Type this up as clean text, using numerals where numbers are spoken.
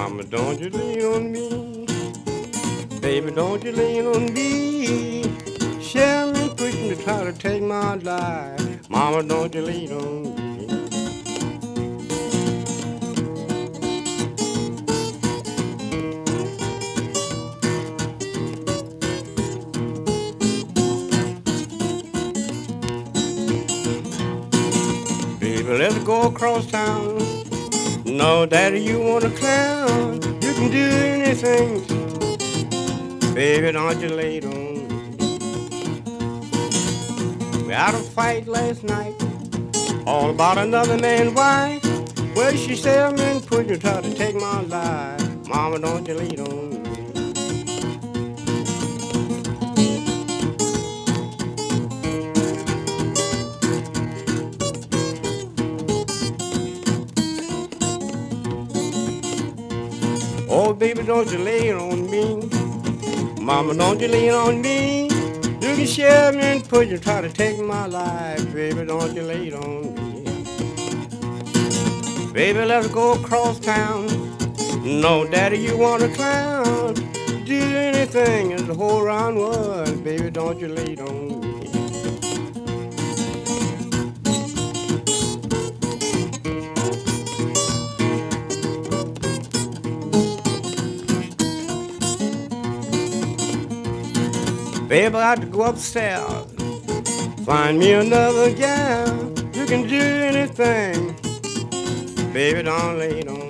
Mama, don't you lean on me. Baby, don't you lean on me. Share me, push me, try to take my life. Mama, don't you lean on me. Baby, let's go across town. No, daddy, you want a clown. You can do anything. Baby, don't you lay on me. We had a fight last night, all about another man's wife. Well, she said, man, put you try to take my life. Mama, don't you lead on me. Oh, baby, don't you lay on me. Mama, don't you lean on me. You can share me and put you try to take my life. Baby, don't you lay on me. Baby, let's go across town. No, daddy, you want a clown. Do anything in the whole round world. Baby, don't you lay on me. Baby, I have to go upstairs, find me another gal. You can do anything. Baby, don't lay on